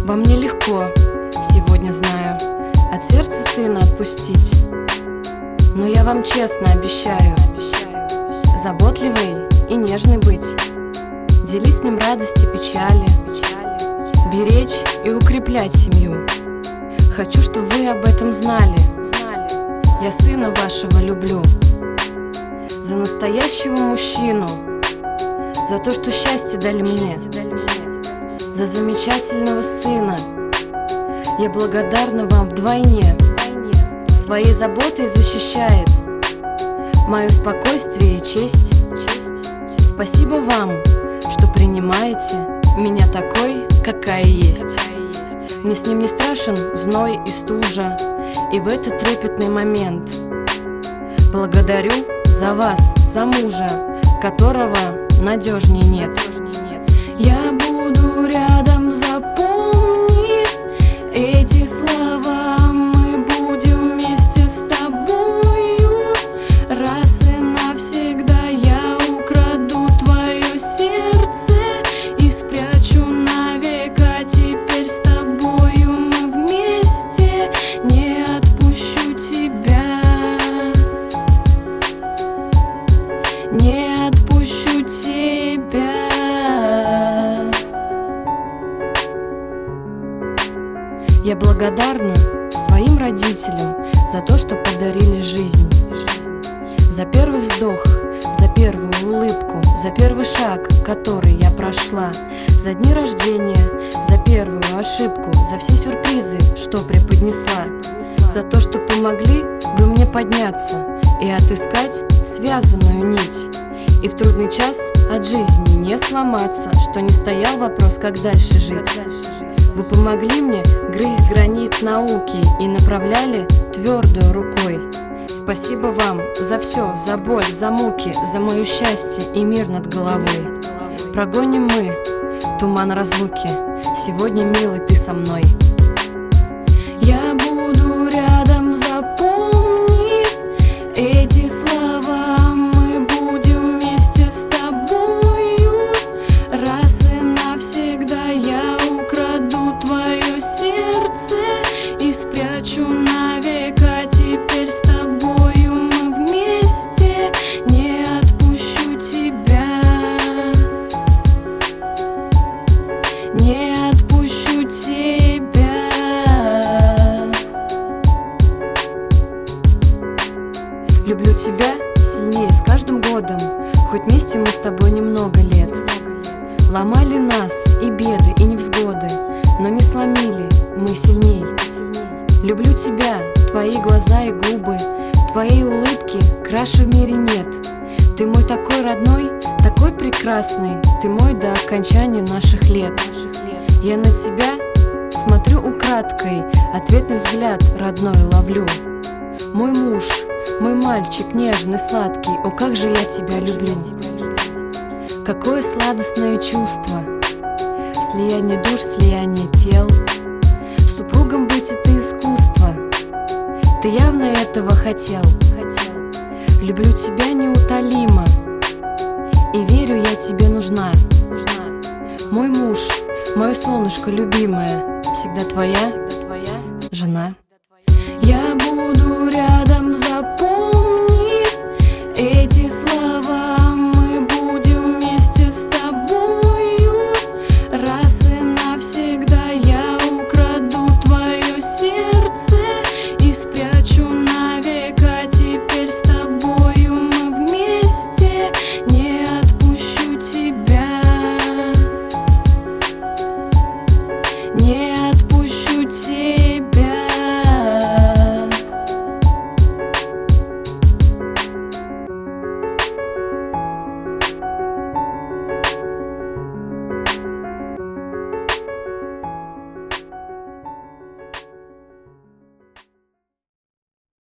Вам нелегко, сегодня знаю, от сердца сына отпустить. Но я вам честно обещаю заботливый и нежный быть, делить с ним радости, печали, беречь и укреплять семью. Хочу, чтобы вы об этом знали. Я сына вашего люблю. За настоящего мужчину, за то, что счастье дали мне, за замечательного сына. Я благодарна вам вдвойне. Своей заботой защищает мое спокойствие и честь. Спасибо вам, что принимаете меня такой, какая есть. Мне с ним не страшен зной и стужа, и в этот трепетный момент благодарю за вас, за мужа, которого надежнее нет. Я буду рядом, запомни эти слова. Мы будем вместе с тобою. Раз и навсегда я украду твое сердце и спрячу навек, а теперь с тобою мы вместе. Не отпущу тебя, не отпущу тебя. Я благодарна своим родителям за то, что подарили жизнь, за первый вздох, за первую улыбку, за первый шаг, который я прошла, за дни рождения, за первую ошибку, за все сюрпризы, что преподнесла, за то, что помогли вы мне подняться и отыскать связанную нить, и в трудный час от жизни не сломаться, что не стоял вопрос, как дальше жить. Вы помогли мне грызть гранит науки и направляли твердой рукой. Спасибо вам за все, за боль, за муки, за мое счастье и мир над головой. Прогоним мы туман разлуки. Сегодня, милый, ты со мной. Я буду рядом, запомни эти слова. Мы будем вместе с тобою. Раз и навсегда я украду твое сердце и спрячу навек, а теперь с тобою мы вместе. Не отпущу тебя, не отпущу тебя. Люблю тебя сильнее с каждым годом, хоть вместе мы с тобой немного лет. Ломали нас и беды, и невзгоды, но не сломили, мы сильней. Люблю тебя, твои глаза и губы, твоей улыбки краше в мире нет. Ты мой такой родной, такой прекрасный, ты мой до окончания наших лет. Я на тебя смотрю украдкой, ответный взгляд родной ловлю. Мой муж, мой мальчик нежный, сладкий, о, как же я тебя люблю. Какое сладостное чувство, слияние душ, слияние тел. Супругом быть — это искусство, ты явно этого хотел. Люблю тебя неутолимо и верю, я тебе нужна. Мой муж, мое солнышко любимое, всегда твоя жена.